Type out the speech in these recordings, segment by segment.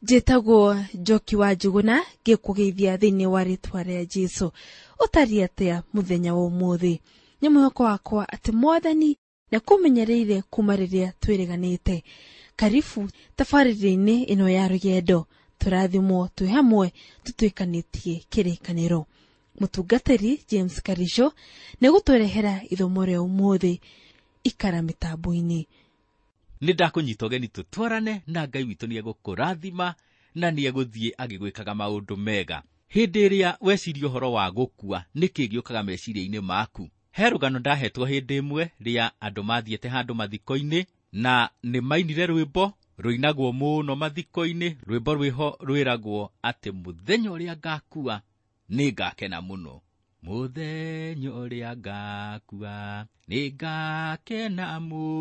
Njĩtagwo Njoki wa Njuguna ngĩkũgeithia thĩinĩ wa rĩtwa rĩa Jesũ. Ũtariĩ atĩa mũthenya wa ũmũthĩ? Nĩ mwĩhoko wakwa atĩ Mwathani nĩakũmenyereire kuma rĩrĩa twĩrĩganĩte. Karibu tabarĩra-inĩ ĩno ya rũgendo, tũrathimwo twĩ hamwe tũtuĩkanĩtie kĩrĩkanĩro. Mũtungatĩri James Karisho nĩgũtũrehera ithomo rĩa ũmũthĩ. Ikara mĩtambo-inĩ. Nĩ ndakũnyita ũgeni tũtwarane na Ngai witũ nĩegũkũrathima na nĩegũthiĩ agĩgwĩkaga maũndũ mega. Hĩndĩ ĩrĩa weciria ũhoro wa gũkua, nĩkĩ gĩũkaga meciria-inĩ maku? He rũgano ndahetwo hĩndĩ ĩmwe rĩa andũ mathiĩte handũ mathiko-inĩ na nĩ mainire rwĩmbo rũinagwo mũno mathiko-inĩ. Rwĩmbo rwĩho rwĩragwo atĩ mũthenya ũrĩa ngakua nĩngakena mũno. Mũthenya ũrĩa ngakua nĩngakena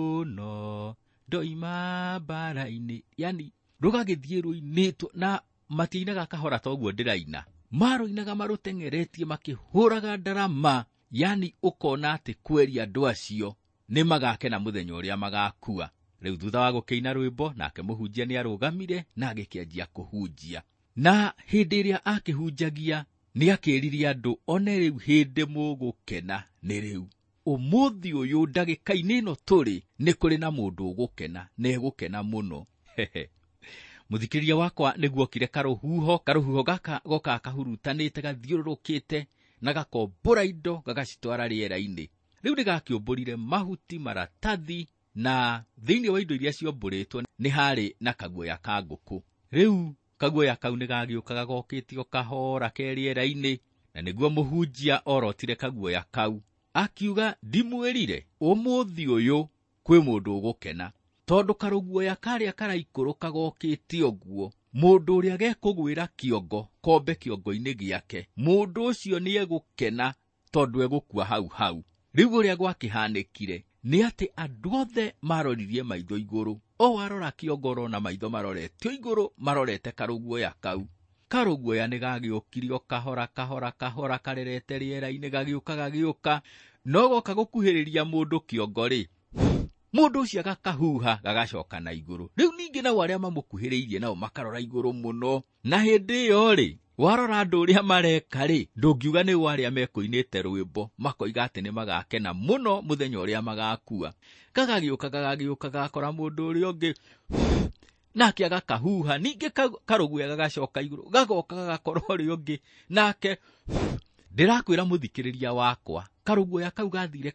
mũno, ndoima mbara-inĩ. Yani rũgagĩthiĩ rũinĩtwo na matiinaga kahora toguo ndĩraina. Marũinaga marũtengeretie makĩhũraga ndarama. Yani ũkona atĩ kweri andũ acio nĩ magakena mũthenya ũrĩa magakua. Rĩu thutha wa gũkĩina rwĩmbo, nake mũhunjia nĩ arũgamire na agĩkĩanjia kũhunjia. Na hĩndĩ ĩrĩa akĩhunjagia nĩ akĩrire andũ, one rĩu hĩndĩ mũgũkena nĩ rĩu. Ũmũthĩ ũyũ ndagĩka-inĩ ĩno tũrĩ nĩ kũrĩ na mũndũ ũgũkena na egũkena mũno. Mũthikĩrĩria wakwa nĩguokire karũhuho gaka goka kahurutanĩte gathiũrũrũkĩte na gakombũra indo gagacitwara rĩera-inĩ. Rĩu nĩgakĩũmbũrire mahuti, maratathi, na thĩinĩ wa indo iria ciombũrĩtwo nĩ harĩ na kaguoya ka ngũkũ. Rĩu kaguoya kau nĩgagĩũka gagokĩtio kahora ke rĩera-inĩ, na nĩguo mũhunjia orotire kaguoya kau akiuga, ndimwĩrire ũmũthĩ ũyũ kwĩ mũndũ ũgũkena, tondũ karũguoya karĩa karaikũrũka gokĩte ũguo, mũndũ ũrĩa gekũgwĩra kĩongo kombe kĩongo-inĩ gĩake, mũndũ ũcio nĩ egũkena tondũ egũkua hau hau. Rĩu ũrĩa gwakĩhanĩkire nĩ atĩ andũ othe maroririe maitho igũrũ. O warora kĩongo na maitho maroretio igũrũ, marorete karũguoya kau. Karũguoya nĩgagĩũkirio kahora karerete rĩera-inĩ, gagĩũka no goka gũkuhĩrĩria mũndũ kĩongo-rĩ, mũndũ ũcio agakahuha gagacoka na igũrũ. Rĩu ningĩ nao arĩa mamũkuhĩrĩirie nao makarora igũrũ mũno. Na hĩndĩ ĩyo-rĩ, warora andũ ũrĩa mareka-rĩ, ndũngiuga nĩ arĩa mekũinĩte rwĩmbo makoiga atĩ nĩ magakena mũno mũthenya ũrĩa magakua. Gagagĩũka gagakora mũndũ ũrĩa ũngĩ nake agakahuha, ningĩ karũguoya gagacoka igũrũ, gagoka gagakora ũrĩa ũngĩ nake. Ndĩrakwĩra mũthikĩrĩria wakwa, karũguoya kau gathire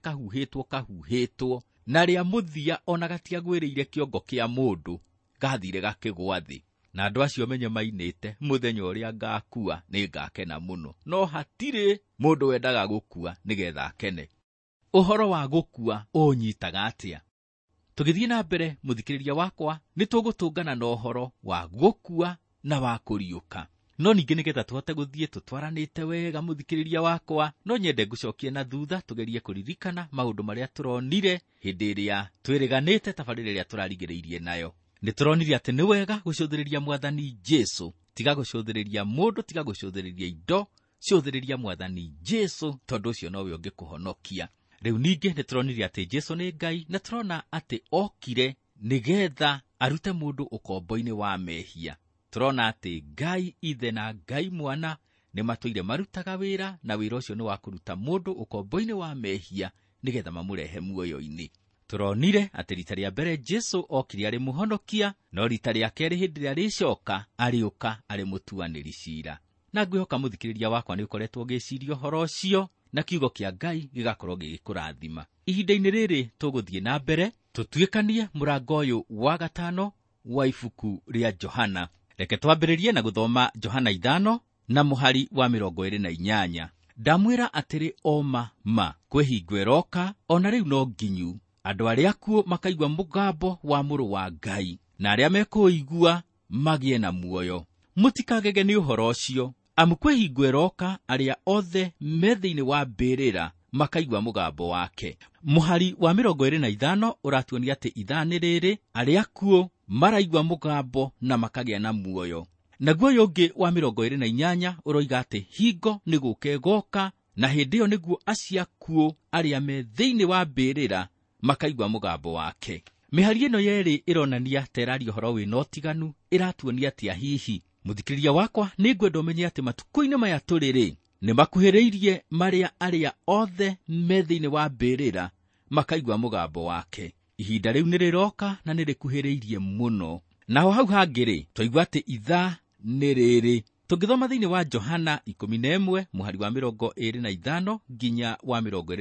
kahuhĩtwo, na rĩa mũthia ona gatiagwĩrĩire kĩongo kĩa mũndũ, gathire gakĩgwa thĩ. Na andũ acio menye mainĩte, mũthenya ũrĩa ngakua nĩngakena mũno. No hatirĩ mũndũ wendaga gũkua nĩgetha akene. Ũhoro wa gũkua ũnyitaga atĩa? Tũgĩthiĩ na mbere mũthikĩrĩria wakwa, nĩtũgũtũngana na ũhoro wa gũkua na wa kũriũka. No ningĩ nĩgetha tũhote gũthiĩ tũtwaranĩte wega mũthikĩrĩria wakwa, no nyende ngũcokie na thutha tũgerie kũririkana maũndũ marĩa tũronire hĩndĩ ĩrĩa twĩrĩganĩte tabarĩra ĩrĩa tũrarigĩrĩirie nayo. Nĩtũronire atĩ nĩ wega gũcũthĩrĩria Mwathani Jesũ, tiga gũcũthĩrĩria mũndũ, tiga gũcũthĩrĩria indo, cũthĩrĩria Mwathani Jesũ, tondũ ũcio nowe ũngĩkũhonokia. Rĩu ningĩ nĩtũronire atĩ Jesũ nĩ Ngai, na tũrona atĩ okire nĩgetha arute mũndũ ũkombo-inĩ wa mehia. Tũrona atĩ Ngai Ithe na Ngai Mwana nĩmatũire marutaga wĩra, na wĩra ũcio nĩ wa kũruta mũndũ ũkombo-inĩ wa mehia nĩgetha mamũrehe muoyo-inĩ. Tũronire atĩ rita rĩa mbere Jesũ okire arĩ mũhonokia, no rita rĩa kerĩ hĩndĩ ĩrĩa arĩcoka arĩũka arĩ mũtuanĩri ciira. Na ngwĩhoka mũthikĩrĩria wakwa nĩũkoretwo ũgĩciria ũhoro ũcio, na kiugo kĩa Ngai gĩgakorwo gĩgĩkũrathima. Ihinda-inĩ rĩrĩ tũgũthiĩ na mbere tũtuĩkanie mũrango ũyũ wa 5 wa ibuku rĩa Johana. Reke twambĩrĩrie na gũthoma Johana 5 na mũhari wa 28. Ndamwĩra atĩrĩ ma kwĩ hingo ĩroka, ona rĩu no nginyu, andũ arĩa akuũ makaigua mũgambo wa Mũrũ wa Ngai, na arĩa mekũigua magĩe na muoyo. Mũtikagege nĩ ũhoro ũcio, amu kwĩ hingo ĩroka arĩa othe me thĩinĩ wa mbĩrĩra makaigua mũgambo wake. Mũhari wa 25 ũratuonia atĩ ithaa-inĩ rĩrĩ arĩa akuũ maraigua mũgambo na makagĩa na muoyo. Naguo ũyũ ũngĩ wa 28 ũroiga atĩ hingo nĩgũka ĩgoka, na hĩndĩ ĩyo nĩguo acio akuũ arĩa me thĩinĩ wa mbĩrĩra makaigua mũgambo wake. Mĩhari ĩno yerĩ ĩronania terario horo wĩna ũtiganu, ĩratuonia atĩa hihi. Mũthikĩrĩria wakwa, nĩngwenda ũmenye atĩ matukũ-inĩ maya tũrĩ nĩ makuhĩrĩirie marĩa arĩa othe me thĩinĩ wa mbĩrĩra makaigua mũgambo wake. Ihinda rĩu nĩ rĩroka na nĩ rĩkuhĩrĩirie mũno. Naho hau hangĩ twaigua atĩ ithaa nĩ rĩrĩ. Tũngĩthoma thĩinĩ wa Johana 11 mũhari wa 25 nginya wa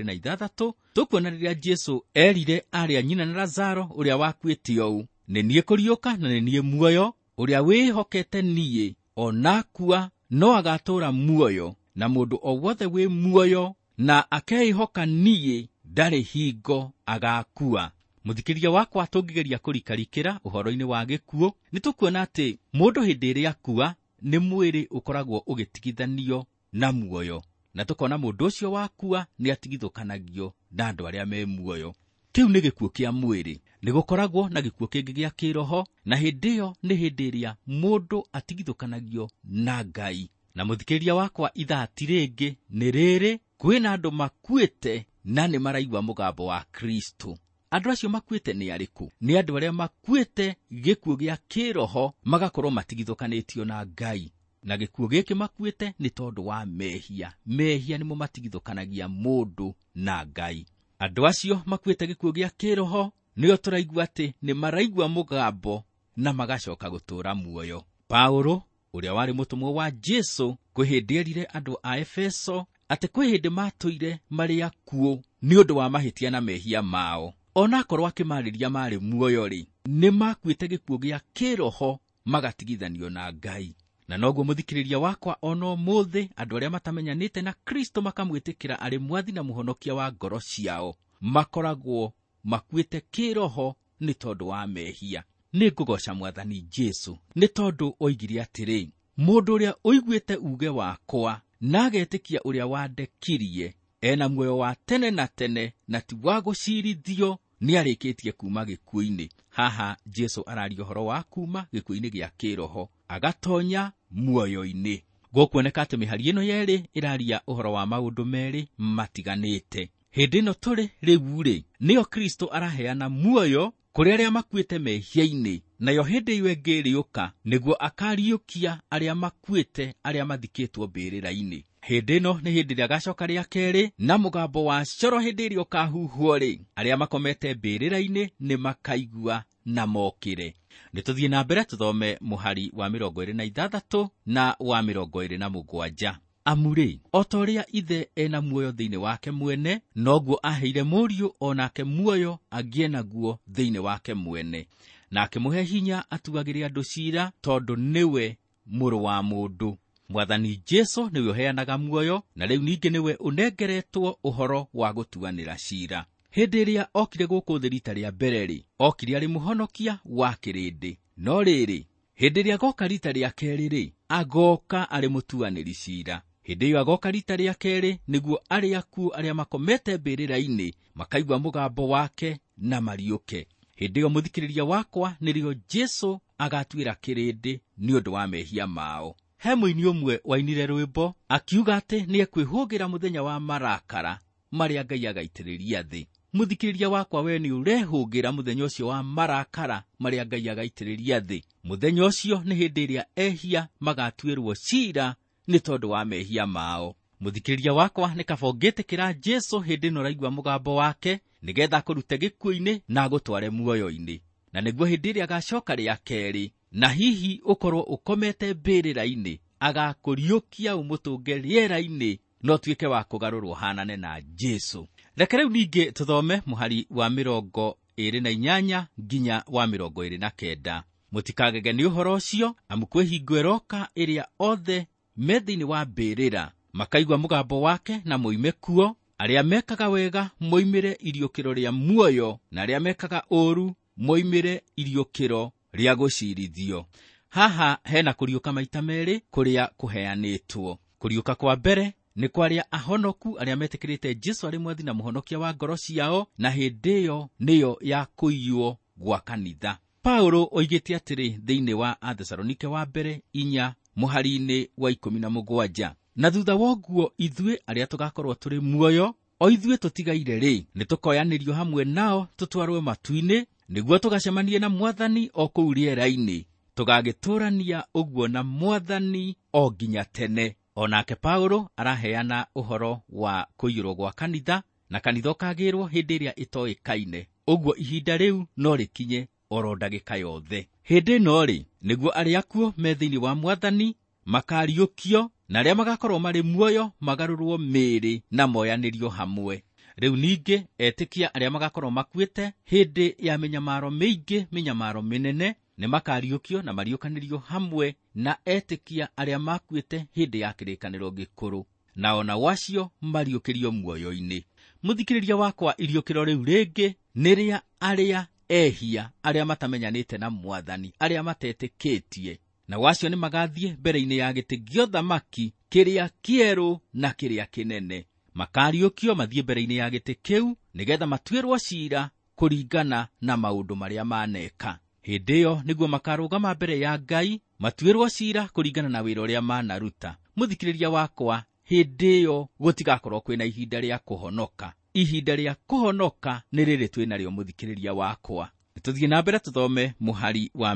26, tũkuona rĩrĩa Jesũ erire arĩa nyina na Lazaro ũrĩa wakuĩte ũũ, nĩ niĩ kũriũka na nĩ niĩ muoyo, ũrĩa wĩhokete niĩ onakua no agatũũra muoyo, na mũndũ o wothe wĩ muoyo na akehoka niĩ ndarĩ hingo agakua. Mũthikĩrĩria wakwa, tũngĩgeria kũrikarikĩra ũhoro-inĩ wa gĩkuũ, nĩ tũkuona atĩ mũndũ hĩndĩ ĩrĩa akua nĩ mwĩrĩ ũkoragwo ũgĩtigithanio na muoyo, na tũkona mũndũ ũcio wakua nĩ atigithũkanagio na andũ arĩa me muoyo. Kĩu nĩ gĩkuũ kĩa mwĩrĩ. Nĩ gũkoragwo na gĩkuũ kĩngĩ gĩa kĩroho, na hĩndĩ ĩyo nĩ hĩndĩ ĩrĩa mũndũ atigithũkanagio na Ngai. Na mũthikĩrĩria wakwa, ithaa ti rĩngĩ nĩ rĩrĩ, kwĩna andũ makuĩte na nĩ maraigua mũgambo wa Kristo. Andũ acio makuĩte nĩ arĩkũ? Nĩ andũ arĩa makuĩte gĩkuũ gĩa kĩroho, magakorwo matigithũkanĩtio na Ngai. Na gĩkuũ gĩkĩ makuĩte nĩ tondũ wa mehia. Mehia nĩmo matigithũkanagia mũndũ na Ngai. Andũ acio makuĩte gĩkuũ gĩa kĩroho nĩo tũraigua atĩ nĩ maraigua mũgambo na magacoka gũtũũra muoyo. Paulo, ũrĩa warĩ mũtũmwo wa Jesũ, kwĩ hĩndĩ erire andũ a Efeso atĩ kwĩ hĩndĩ matũire marĩ akuũ nĩ ũndũ wa mahĩtia na mehia mao. Ona akorwo akĩmarĩria marĩ muoyo-rĩ, nĩ makuĩte gĩkuũ gĩa kĩroho magatigithanio na Ngai. Na noguo mũthikĩrĩria wakwa, ona ũmũthĩ andũ arĩa matamenyanĩte na Kristo makamwĩtĩkĩra arĩ mwathi na mũhonokia wa ngoro ciao, makoragwo makuĩte kĩroho nĩ tondũ wa mehia. Nĩ ngũgoca Mwathani Jesũ nĩ tondũ oigire atĩrĩ, mũndũ ũrĩa ũiguĩte uge wakwa na agetĩkia ũrĩa wandekirie ena muoyo wa tene na tene, na ti wa gũciirithio, nĩ arĩkĩtie kuma gĩkuũ-inĩ. Haha Jesũ araria ũhoro wa kuma gĩkuũ-inĩ gĩa kĩroho agatonya muoyo-inĩ. Gũkuoneka atĩ mĩhari ĩno yerĩ ĩraria ũhoro wa maũndũ merĩ matiganĩte. Hĩndĩ ĩno tũrĩ rĩu-rĩ, nĩyo Kristo araheana muoyo kũrĩ arĩa makuĩte mehia-inĩ, nayo hĩndĩ ĩyo ĩngĩ ĩrĩũka nĩguo akariũkia arĩa makuĩte, arĩa mathikĩtwo mbĩrĩra-inĩ. Hĩndĩ ĩno nĩ hĩndĩ ĩrĩa agacoka rĩa kerĩ, na mũgambo wa coro hĩndĩ ĩrĩa ũkahuhwo-rĩ, arĩa makomete mbĩrĩra-inĩ nĩ makaigua na mokĩre. Nĩ tũthiĩ na mbere tũthome mũhari wa 26 na wa 27. Amurĩ, o ta ũrĩa ithe ena muoyo thĩinĩ wake mwene, noguo aheire mũriũ onake muoyo agĩe naguo thĩinĩ wake mwene, na akĩmũhe hinya atuagĩre andũ ciira, tondũ nĩwe mũrũ wa mũndũ. Mwathani Jesũ nĩwe ũheanaga muoyo, na rĩu ningĩ nĩwe ũnengeretwo ũhoro wa gũtuanĩra ciira. Hĩndĩ ĩrĩa okire gũkũ thĩ rita rĩa mbere-rĩ, okire arĩ mũhonokia wa kĩrĩndĩ. No rĩrĩ, hĩndĩ ĩrĩa agoka rita rĩa kerĩ-rĩ, agoka arĩ mũtuanĩri ciira. Hĩndĩ ĩyo agoka rita rĩa kerĩ nĩguo arĩa akuũ arĩa makomete mbĩrĩra-inĩ makaigua mũgambo wake na mariũke. Hĩndĩ ĩyo mũthikĩrĩria wakwa, nĩrĩo Jesũ agatuĩra kĩrĩndĩ nĩ ũndũ wa mehia mao. He mũini ũmwe wainire rwĩmbo akiuga atĩ nĩ ekwĩhũgĩra mũthenya wa marakara marĩa Ngai agaitĩrĩria thĩ. Mũthikĩrĩria wakwa, we nĩ ũrehũgĩra mũthenya ũcio wa marakara marĩa Ngai agaitĩrĩria thĩ. Mũthenya ũcio nĩ hĩndĩ ĩrĩa ehia magatuĩrwo ciira nĩ tondũ wa mehia mao. Mũthikĩrĩria wakwa, nĩ kaba ũngĩtĩkĩra Jesũ hĩndĩ ĩno ũraigua mũgambo wake, nĩgetha akũrute gĩkuũ-inĩ na agũtware muoyo-inĩ. Na nĩguo hĩndĩ ĩrĩa agacoka rĩa kerĩ, na hihi ũkorwo ũkomete mbĩrĩra-inĩ, agakũriũkia ũmũtũnge rĩera-inĩ, no tuĩke wa kũgarũrwo hanane na Jesũ. Reke rĩu ningĩ tũthome mũhari wa 28 nginya wa 29. Mũtikagege nĩ ũhoro ũcio, amu kwĩ hingo ĩroka ĩrĩa othe me thĩinĩ wa mbĩrĩra makaigua mũgambo wake na moime kuo, arĩa mekaga wega moimĩre iriũkĩro rĩa muoyo, na arĩa mekaga ũũru moimĩre iriũkĩro rĩa gũciirithio. Haha hena kũriũka maita merĩ kũrĩa kũheanĩtwo. Kũriũka kwa mbere nĩ kwa arĩa ahonoku arĩa metĩkĩrĩte Jesũ arĩ mwathi na mũhonokia wa ngoro ciao, na hĩndĩ ĩyo nĩyo ya kũiywo gwa kanitha. Paulo oigĩte atĩrĩ thĩinĩ wa Athesalonike wa mbere 4 mũhari-inĩ wa 17, na thutha woguo ithuĩ arĩa tũgakorwo tũrĩ muoyo, o ithuĩ tũtigaire-rĩ, nĩ tũkoyanĩrio hamwe nao tũtwarwo matu-inĩ, nĩguo tũgacemanie na Mwathani o kũu rĩera-inĩ, tũgagĩtũrania ũguo na Mwathani o nginya tene. Onake Paulo araheana ũhoro wa kũiyũrwo gwa kanitha, na kanitha ũkagĩrwo hĩndĩ ĩrĩa ĩtoĩkaine. Ũguo ihinda rĩu no rĩkinye oro ndagĩka yothe. Hĩndĩ ĩno-rĩ, nĩguo arĩa akuo me thĩinĩ wa Mwathani makariũkio, na arĩa magakorwo marĩ muoyo magarũrwo mĩĩrĩ na moyanĩrio hamwe. Rĩu ningĩ etĩkia arĩa magakorwo makuĩte hĩndĩ ya mĩnyamaro mĩingĩ, mĩnyamaro mĩnene, nĩ makariũkio na mariũkanĩrio hamwe na etĩkia arĩa makuĩte hĩndĩ ya kĩrĩkanĩro gĩkũrũ, na ona wacio mariũkĩrio muoyo-inĩ. Mũthikĩrĩria wakwa, iriũkĩro rĩu rĩngĩ nĩ rĩa arĩa ehia, arĩa matamenyanĩte na Mwathani, arĩa matetĩkĩtie, na wacio nĩ magathiĩ mbere-inĩ ya gĩtĩ gĩa ũthamaki kĩrĩa kĩerũ na kĩrĩa kĩnene. Makariũkio mathiĩ mbere-inĩ ya gĩtĩ kĩu nĩgetha matuĩrwo ciira kũringana na maũndũ marĩa maneka. Hĩndĩ ĩyo nĩguo makarũgama mbere ya Ngai matuĩrwo ciira kũringana na wĩra ũrĩa manaruta. Mũthikĩrĩria wakwa, hĩndĩ ĩyo gũtigakorwo kwĩna ihinda rĩa kũhonoka. Ihinda rĩa kũhonoka nĩ rĩrĩ twĩ narĩo, mũthikĩrĩria wakwa. Nĩtũthiĩ na mbere tũthome mũhari wa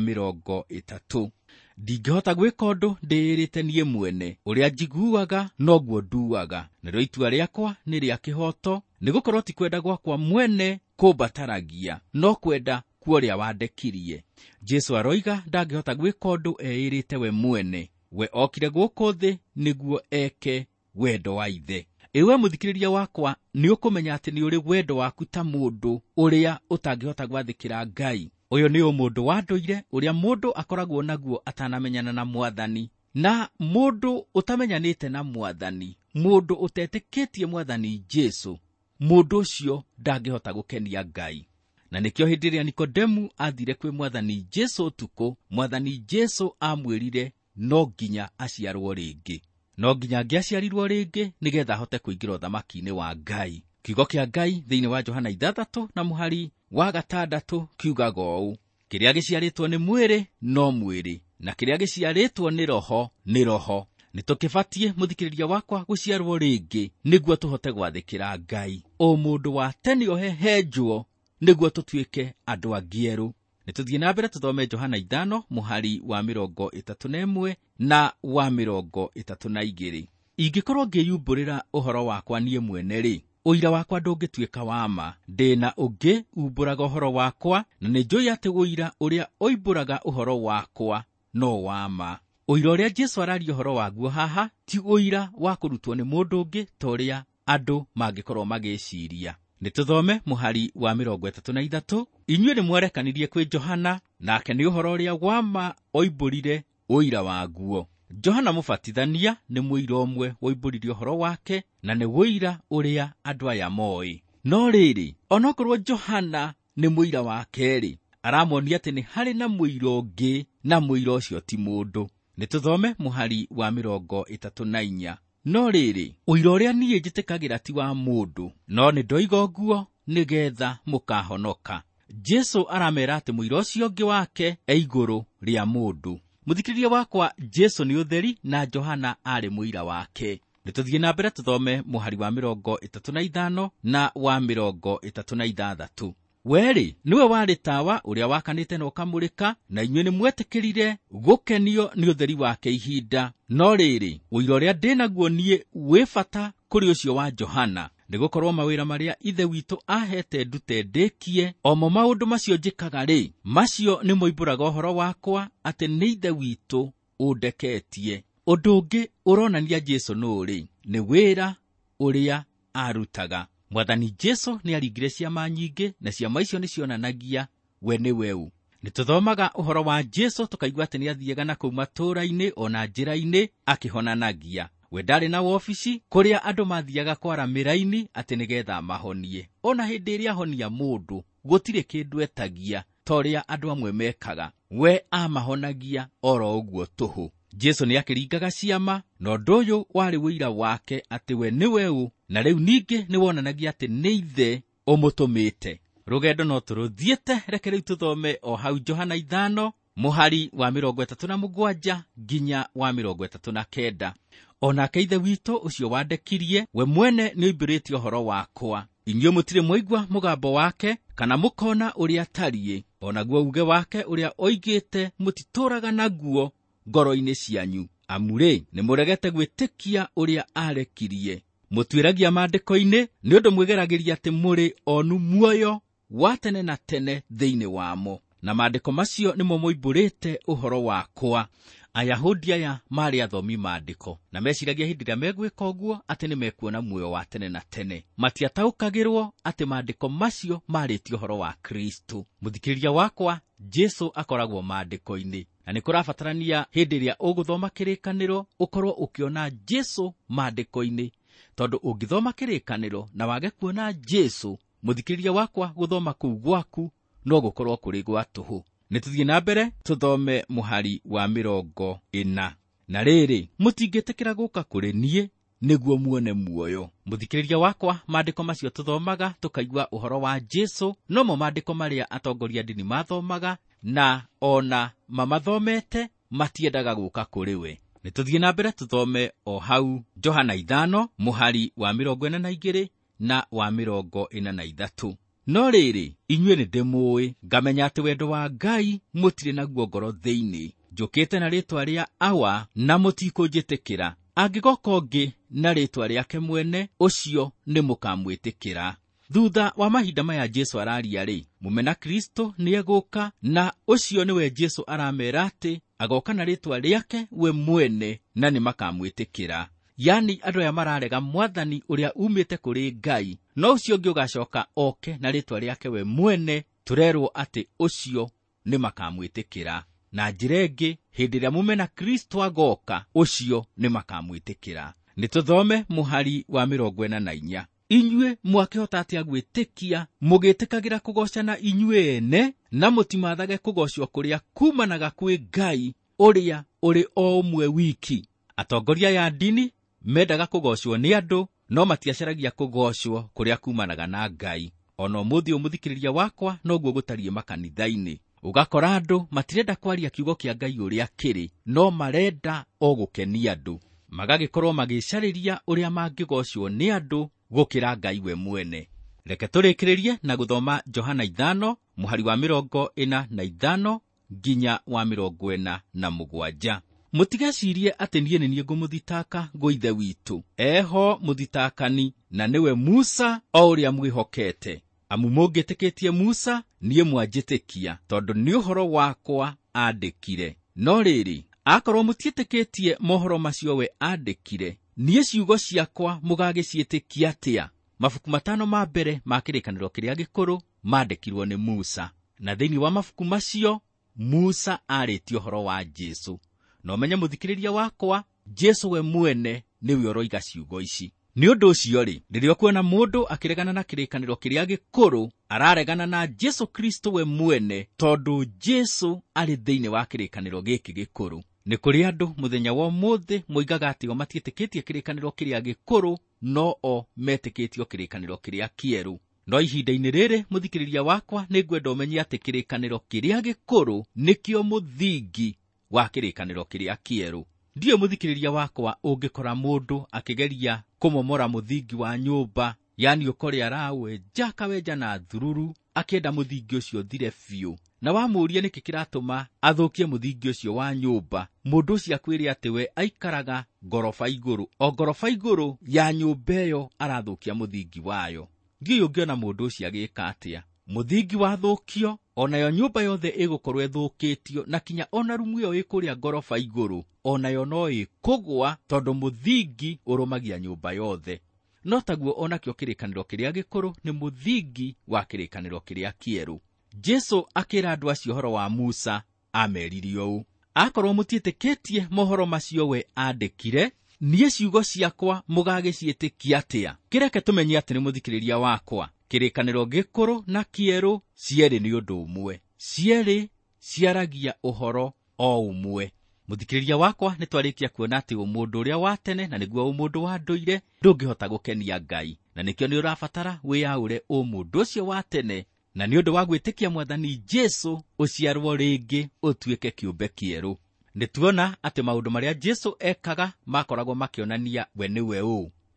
30. Ndingĩhota gwĩka ũndũ ndĩĩrĩte niĩ mwene, ũrĩa njiguaga noguo nduaga. Narĩo itua rĩakwa nĩ rĩa kĩhooto, nĩgũkorwo ti kwenda gwakwa mwene kũmbataragia, no kwenda kwa ũrĩa wandekirie. Jesũ aroiga ndangĩhota gwĩka ũndũ eĩrĩte we mwene. We okire gũkũ thĩ nĩguo eke wendo wa Ithe. Ewe mũthikĩrĩria wakwa, nĩ ũkũmenya atĩ nĩ ũrĩ wendo waku ta mũndũ ũrĩa ũtangĩhota gwathĩkĩra Ngai. Ũyũ nĩ mũndũ wa ndũire ũrĩa mũndũ akoragwo naguo atanamenyana na Mwathani. Na mũndũ ũtamenyanĩte na Mwathani, mũndũ ũtetĩkĩtie Mwathani Jesũ, mũndũ ũcio ndangĩhota gũkenia Ngai. Na nĩkĩo hĩndĩ ĩrĩa Nikodemu athire kwĩ Mwathani Jesũ ũtukũ, Mwathani Jesũ amwĩrire no nginya aciarwo rĩngĩ. No nginya angĩaciarirwo rĩngĩ nĩgetha ahote kũingĩra ũthamaki-inĩ wa Ngai. Kiugo kĩa Ngai thĩinĩ wa Johana 6 na mũhari wa 6 kiugaga ũũ: kĩrĩa gĩciarĩtwo nĩ mwĩrĩ no mwĩrĩ, na kĩrĩa gĩciarĩtwo nĩ roho nĩ roho. Nĩtũkĩbatiĩ, mũthikĩrĩria wakwa, gũciarwo rĩngĩ nĩguo tũhote gwathĩkĩra Ngai. O mũndũ wa tene ohehenjwo nĩguo tũtuĩke andũ angĩerũ. Nĩtũthiĩ na mbere tũthome Johana 5 mũhari wa 31 na wa 32. Ingĩkorwo ngĩyumbũrĩra ũhoro wakwa niĩ mwene-rĩ, ũira wakwa ndũngĩtuĩka wa ma. Ndĩna ũngĩ umbũraga ũhoro wakwa, na nĩnjũĩ atĩ ũira ũrĩa oimbũraga ũhoro wakwa no wa ma. Ũira ũrĩa Jesũ araria ũhoro waguo haha ti ũira wa kũrutwo nĩ mũndũ ũngĩ ta ũrĩa andũ mangĩkorwo magĩciria. Nĩtũthome mũhari wa 33. Inyuĩ nĩ mwarekanirie kwĩ Johana, nake nĩ ũhoro ũrĩa wa ma oimbũrire ũira waguo. Johana Mũbatithania nĩ mũira ũmwe woimbũrire ũhoro wake, na nĩ ũira ũrĩa andũ aya moĩ. No rĩrĩ, onokorwo Johana nĩ mũira wa kerĩ, aramonia atĩ nĩ harĩ na mũira ũngĩ, na mũira ũcio ti mũndũ. Nĩtũthome mũhari wa 34. No rĩrĩ, ũira ũrĩa niĩ njĩtĩkagĩra ti wa mũndũ, no nĩ ndoiga ũguo nĩgetha mũkahonoka. Jesũ aramera atĩ mũira ũcio ũngĩ wake igũrũ rĩa mũndũ. Mũthikĩrĩria wakwa, Jesũ nĩ ũtheri na Johana arĩ mũira wake. Nĩtũthiĩ na mbere tũthome mũhari wa 35 na wa 36. Weri niwe warĩ tawa ũrĩa wakanĩte na ũkamũrĩka, na inyuĩ nĩ mwetĩkĩrire gũkenio nĩ ũtheri wake ihinda. No rĩrĩ, ũira ũrĩa ndĩnaguo niĩ wĩ bata kũrĩ ũcio wa Johana, nĩgũkorwo mawĩra marĩa Ithe witũ ahete ndute ndĩkie, omo maũndũ macio njĩkaga-rĩ, macio nĩ moimbũraga ũhoro wakwa atĩ nĩ Ithe witũ ũndeketie. Ũndũ ũngĩ ũronania Jesũ nũrĩ, nĩ wĩra ũrĩa arutaga. Mwathani Jesũ nĩ aringire ciama nyingĩ, na ciama icio nĩ cionanagia we nĩ weu. Nĩtũthomaga ũhoro wa Jesũ tũkaigua atĩ nĩ athiaga na kũu matũũra-inĩ ona njĩra-inĩ akĩhonanagia. We ndarĩ na wobici kũrĩa andũ mathiaga kwara mĩraini atĩ nĩgetha mahonie. Ona hĩndĩ ĩrĩa ahonia mũndũ, gũtirĩ kĩndũ etagia ta ũrĩa andũ amwe mekaga. We amahonagia oro ũguo tũhũ. Jesũ nĩ akĩringaga ciama, na ũndũ ũyũ warĩ wĩira wake atĩ we nĩ weu, na rĩu ningĩ nĩ wonanagia atĩ nĩ Ithe ũmũtũmĩte. Rũgendo no tũrũthiĩte, reke rĩu tũthome o hau Johana 5 mũhari wa 37 nginya wa 39. Onake Ithe witũ ũcio wandekirie, we mwene nĩ oimbũrĩtie ũhoro wakwa. inyuĩ mũtirĩ mwaigua mũgambo wake kana mũkona ũrĩa atariĩ, onaguo uge wake ũrĩa oigĩte mũtitũũraga naguo ngoro-inĩ cianyu. Amu-rĩ, nĩmũregete gwĩtĩkia ũrĩa arekirie. Mũtuĩragia maandĩko-inĩ nĩ ũndũ mwĩgeragĩria atĩ mũrĩ onu muoyo wa tene na tene thĩinĩ wamo. Na maandĩko macio nĩmo moimbũrĩte ũhoro wakwa. Ayahudi aya marĩ athomi maandĩko, na meciragia hĩndĩ ĩrĩa megwĩka ũguo atĩ nĩmekuona muoyo wa tene na tene. Matiataũkagĩrwo atĩ maandĩko macio marĩtie ũhoro wa Kristo. Mũthikĩrĩria wakwa, Jesũ akoragwo maandĩko-inĩ, na nĩ kũrabatarania hĩndĩ ĩrĩa ũgũthoma kĩrĩkanĩro ũkorwo ũkĩona Jesũ maandĩko-inĩ, tondũ ũngĩthoma kĩrĩkanĩro na wage kuona Jesũ, mũthikĩrĩria wakwa, gũthoma kũu gwaku no gũkorwo kũrĩ gwa tũhũ. Nĩtũthiĩ na mbere tũthome mũhari wa 40. Na rĩrĩ, mũtingĩtĩkĩra gũka kũrĩ niĩ nĩguo muone muoyo. Mũthikĩrĩria wakwa, maandĩko macio tũthomaga tũkaigua ũhoro wa Jesũ, no mo maandĩko marĩa atongoria ndini mathomaga, na ona mamathomete matiendaga gũka kũrĩ we. Nĩtũthiĩ na mbere tũthome o hau Johana 5 mũhari wa 42 na wa 43. No rĩrĩ, inyuĩ nĩndĩmũĩ, ngamenya atĩ wendo wa Ngai mũtirĩ naguo ngoro thĩinĩ. Njũkĩte na rĩĩtwa rĩa awa na mũtikũnjĩtĩkĩra. Angĩgoka ũngĩ na rĩĩtwa rĩake mwene, ũcio nĩmũkamwĩtĩkĩra. Thutha wa mahinda maya Jesũ araria-rĩ, mũmena Kristo nĩegũka, na ũcio nĩwe Jesũ aramera atĩ agoka na rĩĩtwa rĩake we mwene, na nĩmakamwĩtĩkĩra. Yani andũ aya mararega Mwathani ũrĩa umĩte kũrĩ Ngai, no ũcio ũngĩ ũgacoka oke na rĩĩtwa rĩake we mwene, tũrerwo atĩ ũcio nĩmakamwĩtĩkĩra. Na njĩra ĩngĩ, hĩndĩ ĩrĩa mũmena Kristo agoka, ũcio nĩmakamwĩtĩkĩra. Nĩtũthome mũhari wa 44. Inyuĩ mwakĩhota atĩa gwĩtĩkia mũgĩtĩkagĩra kũgocana inyuĩ ene, na mũtimathage kũgocwo kũrĩa kumanaga kwĩ Ngai ũrĩa ũrĩ o ũmwe wiki? Atongoria ya ndini mendaga kũgocwo nĩ andũ, no matiacaragia kũgocwo kũrĩa kumanaga na Ngai. Ona ũmũthĩ mũthikĩrĩria wakwa, noguo gũtariĩ makanitha-inĩ. Ũgakora andũ matirenda kwaria kiugo kĩa Ngai ũrĩa kĩrĩ, no marenda o gũkenia andũ. Magagĩkorwo magĩcarĩria ũrĩa mangĩgocwo nĩ andũ gũkĩra Ngai we mwene. Reke tũrĩkĩrĩrie na gũthoma Johana 5 mũhari wa 45 nginya wa 47. Mũtigecirie atĩ niĩ nĩ niĩ ngũmũthitaka ngũ ithe witũ. Eho mũthitakani, na nĩwe Musa o ũrĩa mwĩhokete. Amu mũngĩtĩkĩtie Musa, niĩ mwanjĩtĩkia, tondũ nĩ ũhoro wakwa andĩkire. No rĩrĩ, akorwo mũtiĩtĩkĩtie mohoro macio we andĩkire, niĩ ciugo ciakwa mũgagĩciĩtĩkia atĩa? Mabuku 5 ma mbere ma kĩrĩkanĩro kĩrĩa gĩkũrũ mandĩkirwo nĩ Musa, na thĩinĩ wa mabuku macio Musa arĩtie ũhoro wa Jesũ. No menye mũthikĩrĩria wakwa, Jesũ we mwene nĩwe ũroiga ciugo ici. Nĩ ũndũ ũcio-rĩ, rĩrĩa kuona mũndũ akĩregana na kĩrĩkanĩro kĩrĩa gĩkũrũ, araregana na Jesũ Kristo we mwene, tondũ Jesũ arĩ thĩinĩ wa kĩrĩkanĩro gĩkĩ gĩkũrũ. Nĩ kũrĩ andũ mũthenya wa ũmũthĩ moigaga atĩ o matiĩtĩkĩtie kĩrĩkanĩro kĩrĩa gĩkũrũ, no o metĩkĩtio kĩrĩkanĩro kĩrĩa kĩerũ. No ihinda-inĩ rĩrĩ, mũthikĩrĩria wakwa, nĩngwenda ũmenye atĩ kĩrĩkanĩro kĩrĩa gĩkũrũ nĩkĩo mũthingi wa kĩrĩkanĩro kĩrĩa kĩerũ. Ndiyo mũthikĩrĩria wakwa, ũngĩkora mũndũ akĩgeria kũmomora mũthingi wa nyũmba, yani ũkore arawenja akawenja na thururu, akĩenda mũthingi ũcio thire biũ, na wamũũria nĩkĩ kĩratũma athũkie mũthingi ũcio wa nyũmba, mũndũ ũcio akwĩre atĩ we aikaraga ngoroba igũrũ, o ngoroba igũrũ ya nyũmba ĩyo arathũkia mũthingi wayo. Ndiyo ũngĩona mũndũ ũcio agĩka atĩa. Mũthingi wathũkio, onayo nyũmba yothe ĩgũkorwo ĩthũkĩtio, na kinya ona rumu ĩyo ĩkũrĩa ngoroba igũrũ, onayo no ĩkũgwa, tondũ mũthingi ũrũmagia nyũmba yothe. No taguo onakĩo kĩrĩkanĩro kĩrĩa gĩkũrũ nĩ mũthingi wa kĩrĩkanĩro kĩrĩa kĩerũ. Jesũ akĩra andũ acio ũhoro wa Musa, ameririe ũũ: akorwo mũtiĩtĩkĩtie mohoro macio we andĩkire, niĩ ciugo ciakwa mũgagĩciĩtĩkia atĩa? Kĩreke tũmenye atĩ nĩ mũthikĩrĩria wakwa, kĩrĩkanĩro gĩkũrũ na kĩerũ cierĩ nĩ ũndũ ũmwe, cierĩ ciaragia ũhoro o ũmwe. Mũthikĩrĩria wakwa, nĩ twarĩkia kuona atĩ ũmũndũ ũrĩa wa tene, na nĩguo ũmũndũ wa ndũire, ndũngĩhota gũkenia Ngai, na nĩkĩo nĩ ũrabatara wĩyaũre ũmũndũ ũcio wa tene, na nĩ ũndũ wa gwĩtĩkia Mwathani Jesũ ũciarwo rĩngĩ ũtuĩke kĩũmbe kĩerũ. Nĩtuona atĩ maũndũ marĩa Jesũ ekaga makoragwo makĩonania we nĩwe ũũ.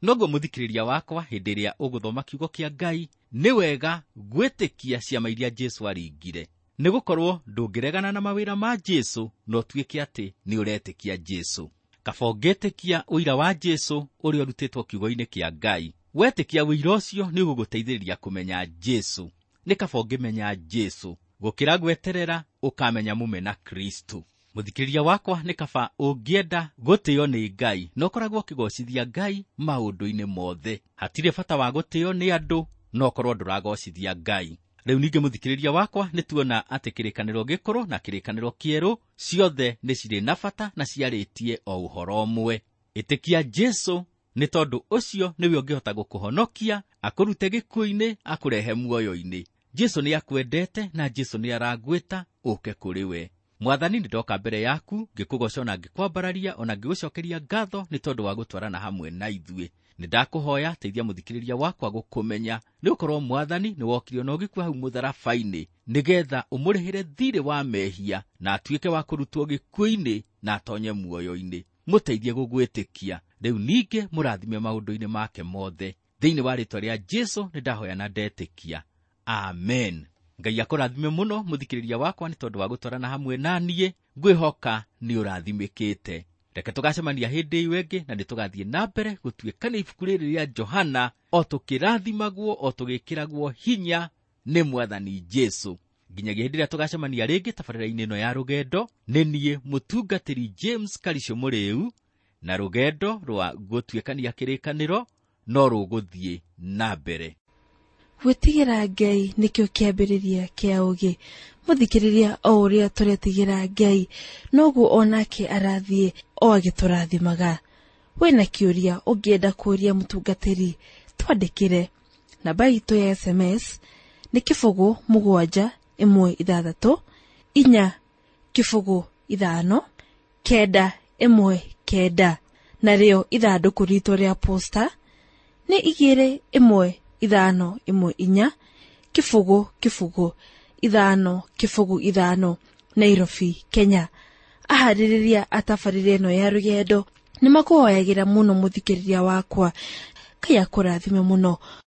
Noguo muthikiriria wakwa, hindi ria uguthoma kiugo kia Ngai, ni wega gwitikia ciama iria Jesu aringire. Ni gukorwo ndungiregana na mawira ma Jesu no tuike ati ni uretikia Jesu. Kaba ungitikia uira wa Jesu uria urutitwo kiugo-ini kia Ngai. Wetikia uira ucio ni uguguteithiriria kumenya Jesu. Ni kaba ungimenya Jesu gukira gweterera ukamenya mume na Kristo. Muthikiriria wakwa, ni kaba ungienda gutio ni Ngai no koragwo kigocithia Ngai maundu-ini mothe. Hatire bata wa gutio ni andu no korwo nduragocithia Ngai. Riu ninge muthikiriria wakwa, ni tuona ati kirikaniro gikuru na kirikaniro kieru ciothe ni ciri na bata na ciaritie o uhoro umwe. Itikia Jesu ni tondu ucio niwe ungihota gukuhonokia, akurute gikuo-ini, akurehe muoyo-ini. Jesu ni akwendete na Jesu ni aragwita uke kuri we. Mwathani, ndoka mbere yaku ngikugoca na ngikwambararia ona ngigucokeria ngatho ni tondu wa gutwarana hamwe na ithuĩ. Nindakuhoya teithia muthikiriria wakwa gukumenya ni ukorwo Mwathani ni wokire no gikua hau mutharabai-ini nigetha umurihire thirĩ wa mehia na atuike wa kurutwo gikuo-ini na atonye muoyo-ini. Muteithie gugwitikia. Riu ninge murathime maundu-ini make mothe. Thiini wa ritwa ria Jesu nindahoya na ndetikia. Amen. Ngai akurathime muno muthikiriria wakwa ni tondu wa gutwarana hamwe nanie. Ngwihoka ni urathimikite. Reke tugacemania hindi iyu ingi na nitugathie na mbere gutuikana ibuku riri ria Johana o tukirathimagwo o tugikiragwo hinya ni Mwathani Jesu. Nginyagia hindi ria tugacemania ringi tabarĩra-inĩ ĩno ya rugendo, ni nie mutungatĩri James Karicio Mũrĩu, na rugendo rwa gutuikania kirikaniro no ruguthie na mbere. Gwĩtigĩra Ngai nĩkĩo kĩambĩrĩria kĩa ũgĩ. Mũthikĩrĩria o ũrĩa tũretigĩra Ngai noguo onake arathiĩ o agĩtũrathimaga. Wĩna kĩũria ũngĩenda kũũria mũtungatĩri, twandĩkĩre. Namba itũ ya SMS nĩ 716-5-919, narĩo ithandũkũ ritũ rĩa posta nĩ 21505 Nairobi, Kenya. Aharĩrĩria atabarĩre ĩno ya rũgendo nĩ makũhoyagĩra mũno mũthikĩrĩria wakwa. Ngai akũrathime mũno.